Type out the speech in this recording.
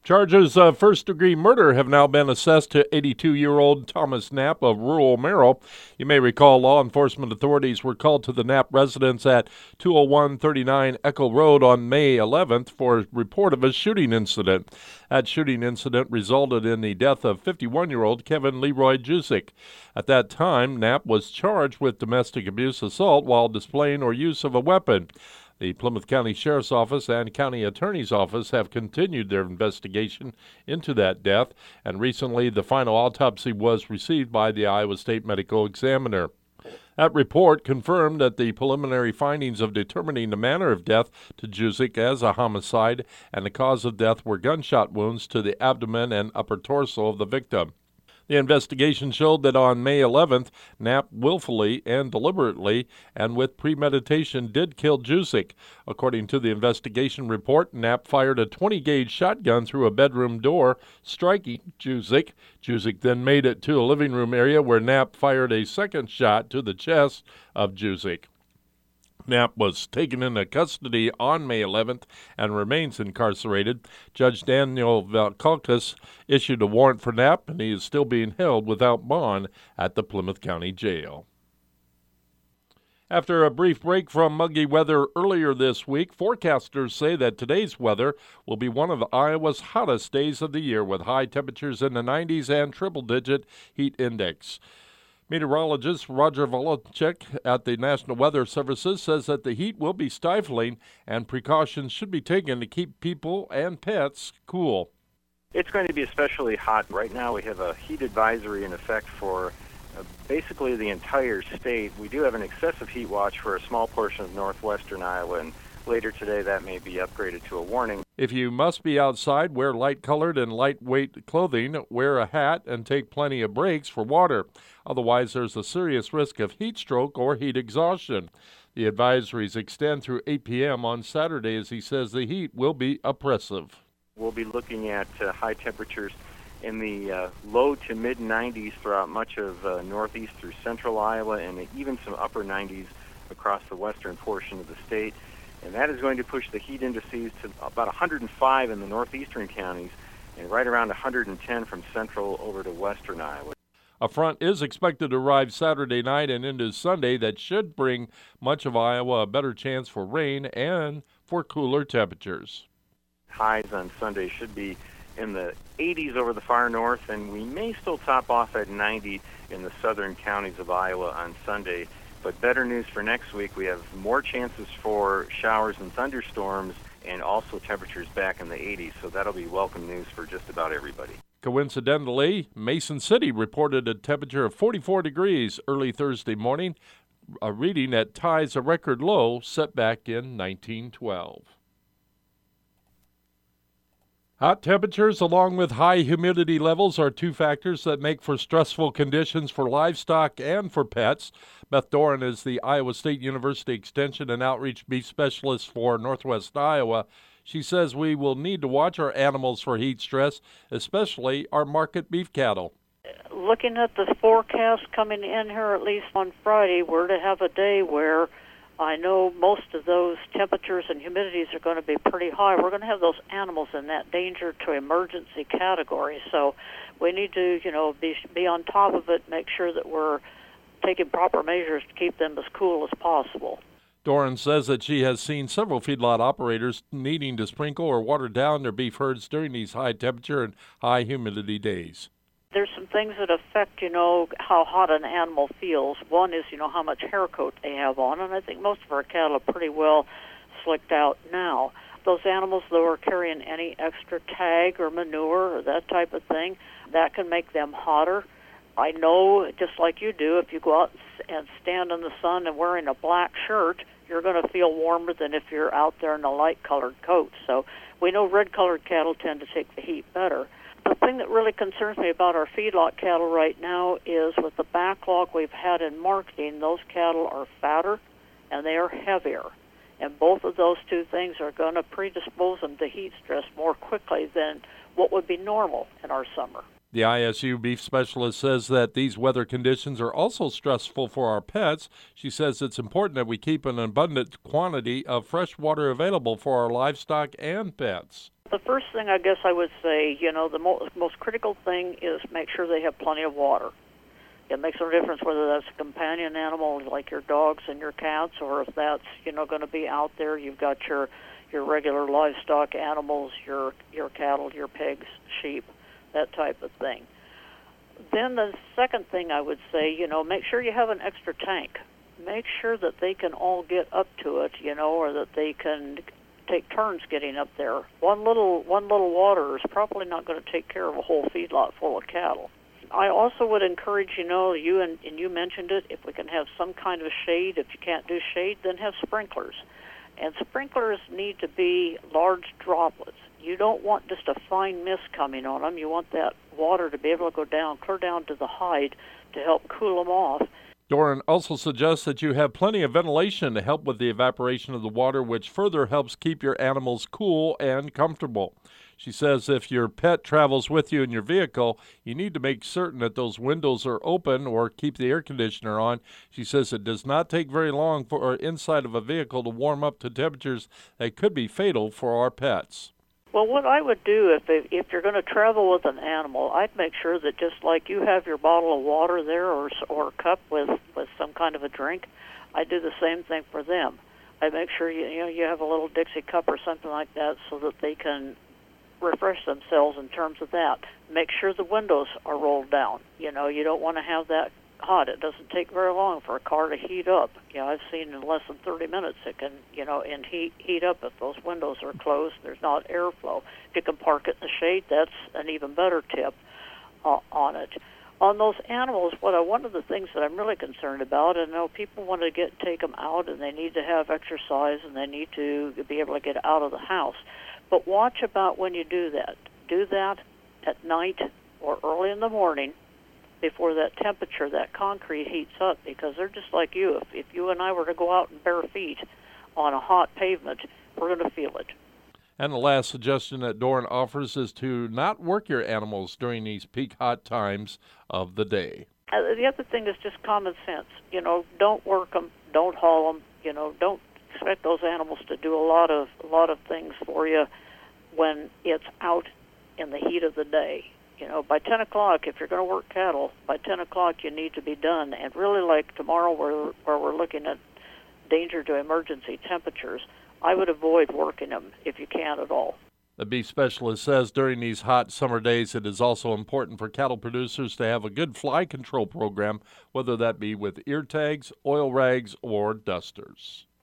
Charges of first-degree murder have now been assessed to 82-year-old Thomas Knapp of rural Merrill. You may recall law enforcement authorities were called to the Knapp residence at 20139 Echo Road on May 11th for a report of a shooting incident. That shooting incident resulted in the death of 51-year-old Kevin Leroy Jusick. At that time, Knapp was charged with domestic abuse assault while displaying or use of a weapon. The Plymouth County Sheriff's Office and County Attorney's Office have continued their investigation into that death, and recently the final autopsy was received by the Iowa State Medical Examiner. That report confirmed that the preliminary findings of determining the manner of death to Jusick as a homicide and the cause of death were gunshot wounds to the abdomen and upper torso of the victim. The investigation showed that on May 11th, Knapp willfully and deliberately and with premeditation did kill Jusick. According to the investigation report, Knapp fired a 20-gauge shotgun through a bedroom door, striking Jusick. Jusick then made it to a living room area where Knapp fired a second shot to the chest of Jusick. Knapp was taken into custody on May 11th and remains incarcerated. Judge Daniel Valkalkas issued a warrant for Knapp, and he is still being held without bond at the Plymouth County Jail. After a brief break from muggy weather earlier this week, forecasters say that today's weather will be one of Iowa's hottest days of the year with high temperatures in the 90s and triple-digit heat index. Meteorologist Roger Volachek at the National Weather Services says that the heat will be stifling and precautions should be taken to keep people and pets cool. It's going to be especially hot. Right now we have a heat advisory in effect for basically the entire state. We do have an excessive heat watch for a small portion of northwestern Iowa, and later today that may be upgraded to a warning. If you must be outside, wear light-colored and lightweight clothing, wear a hat, and take plenty of breaks for water. Otherwise, there's a serious risk of heat stroke or heat exhaustion. The advisories extend through 8 p.m. on Saturday, as he says the heat will be oppressive. We'll be looking at high temperatures in the low to mid-90s throughout much of northeast through central Iowa, and even some upper 90s across the western portion of the state. And that is going to push the heat indices to about 105 in the northeastern counties and right around 110 from central over to western Iowa. A front is expected to arrive Saturday night and into Sunday that should bring much of Iowa a better chance for rain and for cooler temperatures. Highs on Sunday should be in the 80s over the far north, and we may still top off at 90 in the southern counties of Iowa on Sunday. But better news for next week, we have more chances for showers and thunderstorms and also temperatures back in the 80s, so that'll be welcome news for just about everybody. Coincidentally, Mason City reported a temperature of 44 degrees early Thursday morning, a reading that ties a record low set back in 1912. Hot temperatures along with high humidity levels are two factors that make for stressful conditions for livestock and for pets. Beth Doran is the Iowa State University Extension and Outreach Beef Specialist for Northwest Iowa. She says we will need to watch our animals for heat stress, especially our market beef cattle. Looking at the forecast coming in here, at least on Friday, we're to have a day where I know most of those temperatures and humidities are going to be pretty high. We're going to have those animals in that danger to emergency category. So we need to, be on top of it, make sure that we're taking proper measures to keep them as cool as possible. Doran says that she has seen several feedlot operators needing to sprinkle or water down their beef herds during these high temperature and high humidity days. There's some things that affect, how hot an animal feels. One is, how much hair coat they have on, and I think most of our cattle are pretty well slicked out now. Those animals, though, are carrying any extra tag or manure or that type of thing, that can make them hotter. I know, just like you do, if you go out and stand in the sun and wearing a black shirt, you're going to feel warmer than if you're out there in a light-colored coat. So we know red-colored cattle tend to take the heat better. The thing that really concerns me about our feedlot cattle right now is with the backlog we've had in marketing, those cattle are fatter and they are heavier. And both of those two things are going to predispose them to heat stress more quickly than what would be normal in our summer. The ISU beef specialist says that these weather conditions are also stressful for our pets. She says it's important that we keep an abundant quantity of fresh water available for our livestock and pets. The first thing I guess I would say, the most critical thing is make sure they have plenty of water. It makes no difference whether that's a companion animal like your dogs and your cats, or if that's going to be out there. You've got your regular livestock animals, your cattle, your pigs, sheep, that type of thing. Then the second thing I would say, make sure you have an extra tank. Make sure that they can all get up to it, or that they can take turns getting up there. One little water is probably not going to take care of a whole feedlot full of cattle. I also would encourage, you mentioned it, if we can have some kind of shade. If you can't do shade, then have sprinklers. And sprinklers need to be large droplets. You don't want just a fine mist coming on them. You want that water to be able to go down, clear down to the hide to help cool them off. Doran also suggests that you have plenty of ventilation to help with the evaporation of the water, which further helps keep your animals cool and comfortable. She says if your pet travels with you in your vehicle, you need to make certain that those windows are open or keep the air conditioner on. She says it does not take very long for inside of a vehicle to warm up to temperatures that could be fatal for our pets. Well, what I would do if you're going to travel with an animal, I'd make sure that just like you have your bottle of water there or cup with some kind of a drink, I do the same thing for them. I make sure you have a little Dixie cup or something like that so that they can refresh themselves in terms of that. Make sure the windows are rolled down. You don't want to have that hot. It doesn't take very long for a car to heat up. I've seen in less than 30 minutes it can, and heat up if those windows are closed. There's not airflow. If you can park it in the shade, that's an even better tip on it. On those animals, one of the things that I'm really concerned about, and I know people want to take them out and they need to have exercise and they need to be able to get out of the house. But watch about when you do that. Do that at night or early in the morning before that temperature, that concrete heats up, because they're just like you. If you and I were to go out in bare feet on a hot pavement, we're going to feel it. And the last suggestion that Doran offers is to not work your animals during these peak hot times of the day. The other thing is just common sense. Don't work them, don't haul them. Don't expect those animals to do a lot of things for you when it's out in the heat of the day. By 10 o'clock, if you're going to work cattle, by 10 o'clock you need to be done. And really, like tomorrow where we're looking at danger to emergency temperatures, I would avoid working them if you can at all. The beef specialist says during these hot summer days, it is also important for cattle producers to have a good fly control program, whether that be with ear tags, oil rags, or dusters.